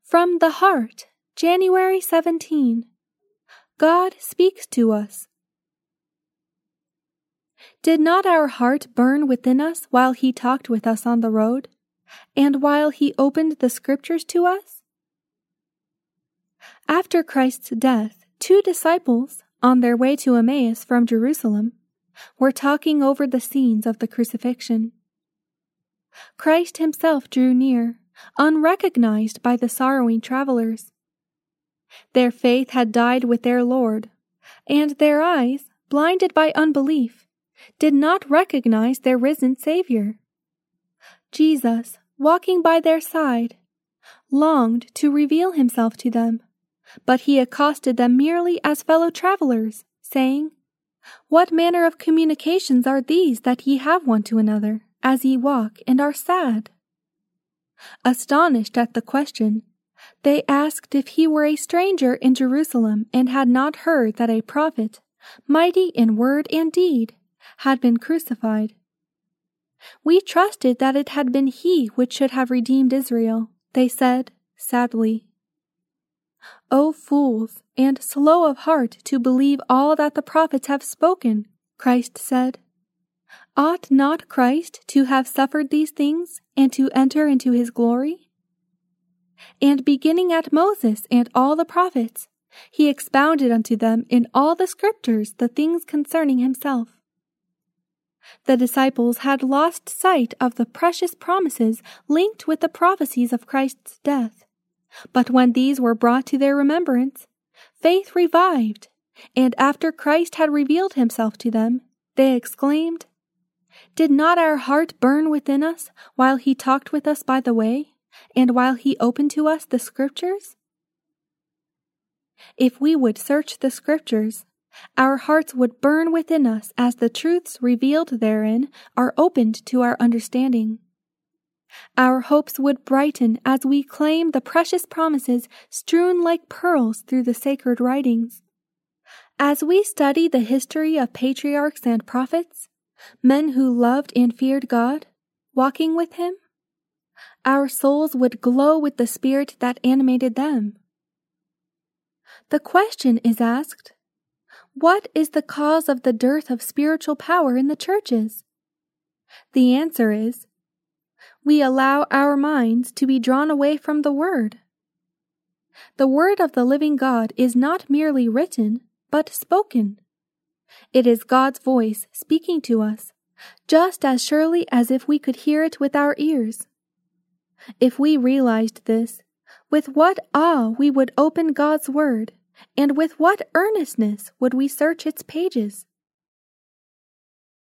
From the Heart, January 17. God speaks to us. Did not our heart burn within us while He talked with us on the road, and while He opened the Scriptures to us? After Christ's death, 2 disciples, on their way to Emmaus from Jerusalem, were talking over the scenes of the crucifixion. Christ Himself drew near, unrecognized by the sorrowing travelers. Their faith had died with their Lord, and their eyes, blinded by unbelief, did not recognize their risen Savior. Jesus, walking by their side, longed to reveal Himself to them, but He accosted them merely as fellow travelers, saying, "What manner of communications are these that ye have one to another, as ye walk and are sad?" Astonished at the question, they asked if He were a stranger in Jerusalem and had not heard that a prophet, mighty in word and deed, had been crucified. "We trusted that it had been He which should have redeemed Israel," they said, sadly. "O fools, and slow of heart to believe all that the prophets have spoken," Christ said. "Ought not Christ to have suffered these things and to enter into His glory?" And beginning at Moses and all the prophets, He expounded unto them in all the Scriptures the things concerning Himself. The disciples had lost sight of the precious promises linked with the prophecies of Christ's death, but when these were brought to their remembrance, faith revived, and after Christ had revealed Himself to them, they exclaimed, "Did not our heart burn within us while He talked with us by the way, and while He opened to us the Scriptures?" If we would search the Scriptures, our hearts would burn within us as the truths revealed therein are opened to our understanding. Our hopes would brighten as we claim the precious promises strewn like pearls through the sacred writings. As we study the history of patriarchs and prophets, men who loved and feared God, walking with Him, our souls would glow with the spirit that animated them. The question is asked, what is the cause of the dearth of spiritual power in the churches? The answer is, we allow our minds to be drawn away from the Word. The Word of the living God is not merely written, but spoken. It is God's voice speaking to us, just as surely as if we could hear it with our ears. If we realized this, with what awe we would open God's Word, and with what earnestness would we search its pages.